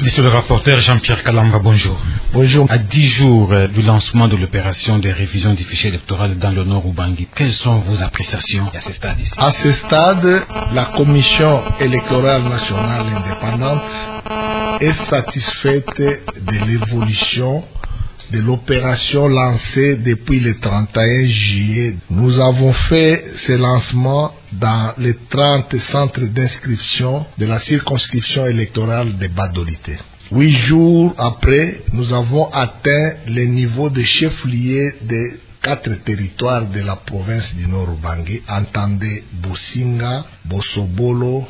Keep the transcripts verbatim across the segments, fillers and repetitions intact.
Monsieur le rapporteur Jean-Pierre Kalamba, bonjour. Bonjour. À dix jours du lancement de l'opération de révision du fichier électoral dans le Nord Ubangi, quelles sont vos appréciations à ce stade ici? À ce stade, la Commission électorale nationale indépendante est satisfaite de l'évolution de l'opération lancée depuis le trente et un juillet. Nous avons fait ce lancement dans les trente centres d'inscription de la circonscription électorale de Badolité. Huit jours après, nous avons atteint le niveau de chef-lieu des quatre territoires de la province du Nord Ubangi, entendez Businga, Bosobolo,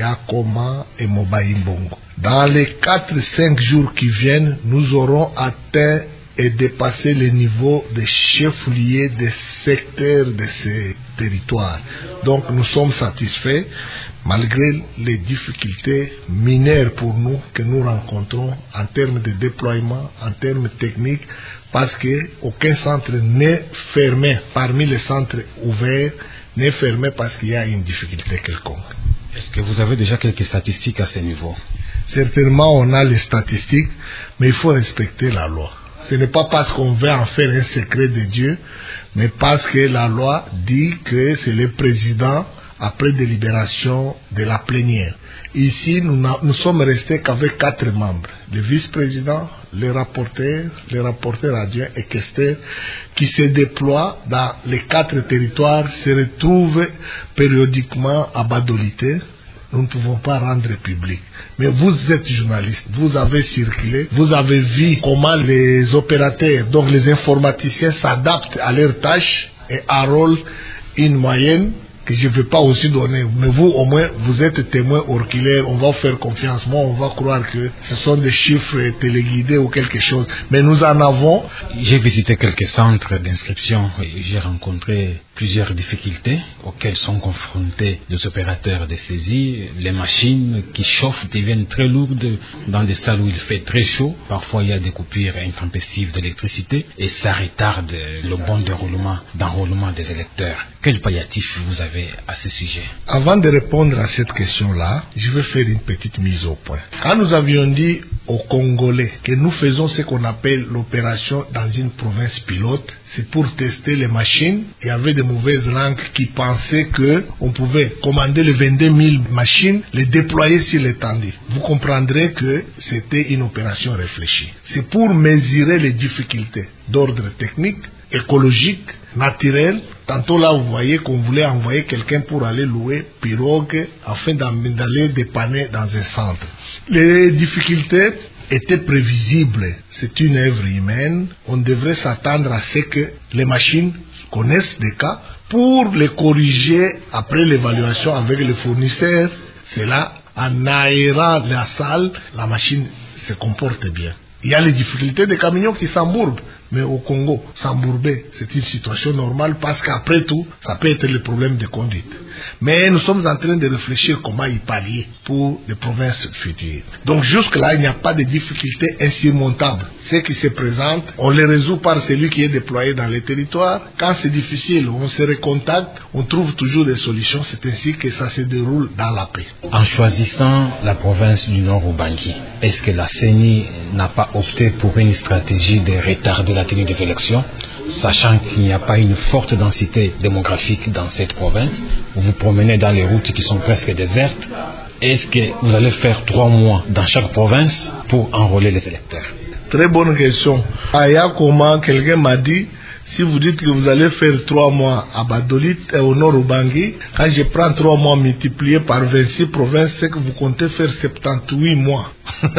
Yakoma et Mobayimbongo. Dans les quatre cinq jours qui viennent, nous aurons atteint et dépassé le niveau de chef-lieu des secteurs de ces territoires. Donc nous sommes satisfaits malgré les difficultés mineures pour nous que nous rencontrons en termes de déploiement, en termes techniques, parce qu'aucun centre n'est fermé parmi les centres ouverts, n'est fermé parce qu'il y a une difficulté quelconque. Est-ce que vous avez déjà quelques statistiques à ce niveau? Certainement, on a les statistiques, mais il faut respecter la loi. Ce n'est pas parce qu'on veut en faire un secret de Dieu, mais parce que la loi dit que c'est le président après délibération de la plénière. Ici, nous, nous sommes restés qu'avec quatre membres. Le vice-président, le rapporteur, le rapporteur adjoint et questeur qui se déploient dans les quatre territoires, se retrouvent périodiquement à Badolité. Nous ne pouvons pas rendre public. Mais vous êtes journaliste, vous avez circulé, vous avez vu comment les opérateurs, donc les informaticiens s'adaptent à leurs tâches et enrôlent une moyenne que je ne vais pas aussi donner. Mais vous, au moins, vous êtes témoin oculaire, on va faire confiance. Moi, on va croire que ce sont des chiffres téléguidés ou quelque chose. Mais nous en avons. J'ai visité quelques centres d'inscription et j'ai rencontré plusieurs difficultés auxquelles sont confrontés les opérateurs de saisie. Les machines qui chauffent deviennent très lourdes dans des salles où il fait très chaud. Parfois, il y a des coupures intempestives d'électricité et ça retarde le bon déroulement d'enrôlement des électeurs. Quel palliatif vous avez à ce sujet? Avant de répondre à cette question-là, je vais faire une petite mise au point. Quand nous avions dit aux Congolais que nous faisons ce qu'on appelle l'opération dans une province pilote, c'est pour tester les machines. Il y avait de mauvaises langues qui pensaient qu'on pouvait commander les vingt-deux mille machines, les déployer sur l'étendue. Vous comprendrez que c'était une opération réfléchie. C'est pour mesurer les difficultés d'ordre technique, écologique, naturel. Tantôt là, vous voyez qu'on voulait envoyer quelqu'un pour aller louer pirogue afin d'aller dépanner dans un centre. Les difficultés étaient prévisibles. C'est une œuvre humaine. On devrait s'attendre à ce que les machines connaissent des cas pour les corriger après l'évaluation avec les fournisseurs. C'est là, en aérant la salle, la machine se comporte bien. Il y a les difficultés des camions qui s'embourbent. Mais au Congo, s'embourber, c'est une situation normale parce qu'après tout, ça peut être le problème de conduite. Mais nous sommes en train de réfléchir comment y pallier pour les provinces futures. Donc jusque-là, il n'y a pas de difficultés insurmontables. Ce qui se présente, on les résout par celui qui est déployé dans les territoires. Quand c'est difficile, on se recontacte, on trouve toujours des solutions. C'est ainsi que ça se déroule dans la paix. En choisissant la province du Nord Ubangi, est-ce que la C E N I n'a pas opté pour une stratégie de retarder la tenue des élections, sachant qu'il n'y a pas une forte densité démographique dans cette province? Vous vous promenez dans les routes qui sont presque désertes. Est-ce que vous allez faire trois mois dans chaque province pour enrôler les électeurs? Très bonne question. Aya, comment quelqu'un m'a dit, si vous dites que vous allez faire trois mois à Badolit et au Nord Ubangi, quand je prends trois mois multipliés par vingt-six provinces, c'est que vous comptez faire soixante-dix-huit mois.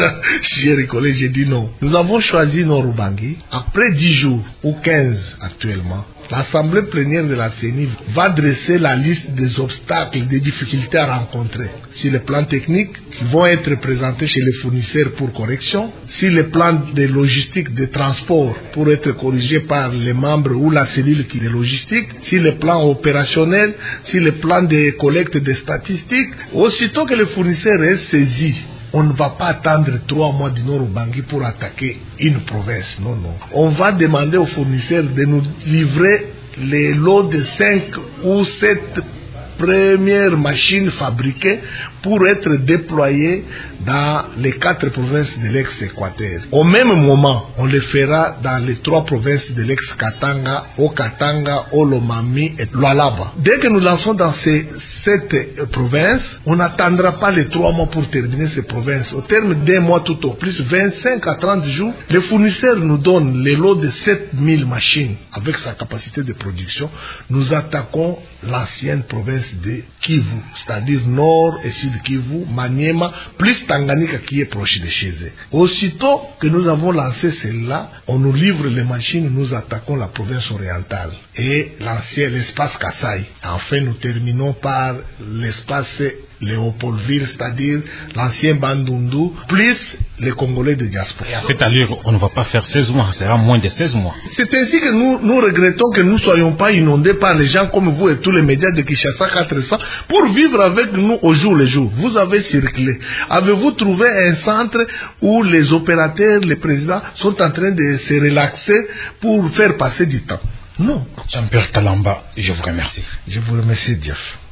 J'ai rigolé, j'ai dit non. Nous avons choisi Nord Ubangi. Après dix jours, ou quinze actuellement, l'Assemblée plénière de la C E N I va dresser la liste des obstacles, des difficultés à rencontrer sur le plan technique qui vont être présentés chez les fournisseurs pour correction, sur le plan de logistique, de transport pour être corrigé par les membres ou la cellule qui est logistique, sur le plan opérationnel, sur le plan de collecte des statistiques. Aussitôt que le fournisseur est saisi, on ne va pas attendre trois mois du Nord Ubangi pour attaquer une province. Non, non. On va demander aux fournisseurs de nous livrer les lots de cinq ou sept première machine fabriquée pour être déployée dans les quatre provinces de l'ex-Équateur. Au même moment, on le fera dans les trois provinces de l'ex-Katanga, au Katanga, au Lomami et Lualaba. Dès que nous lançons dans ces sept provinces, on n'attendra pas les trois mois pour terminer ces provinces. Au terme d'un mois tout au plus, vingt-cinq à trente jours, les fournisseurs nous donnent les lots de sept mille machines avec sa capacité de production. Nous attaquons l'ancienne province de Kivu, c'est-à-dire nord et sud Kivu, Maniema, plus Tanganyika qui est proche de chez eux. Aussitôt que nous avons lancé celle-là, on nous livre les machines, nous attaquons la province orientale et l'ancien, l'espace Kasaï. Enfin, nous terminons par l'espace Léopoldville, c'est-à-dire l'ancien Bandundu, plus les Congolais de diaspora. Et à cette allure, on ne va pas faire seize mois, ça sera moins de seize mois. C'est ainsi que nous, nous regrettons que nous ne soyons pas inondés par les gens comme vous et tous les médias de Kinshasa quatre cents pour vivre avec nous au jour le jour. Vous avez circulé. Avez-vous trouvé un centre où les opérateurs, les présidents sont en train de se relaxer pour faire passer du temps? Non. Jean-Pierre Kalamba, je vous remercie. Je vous remercie, Jeff.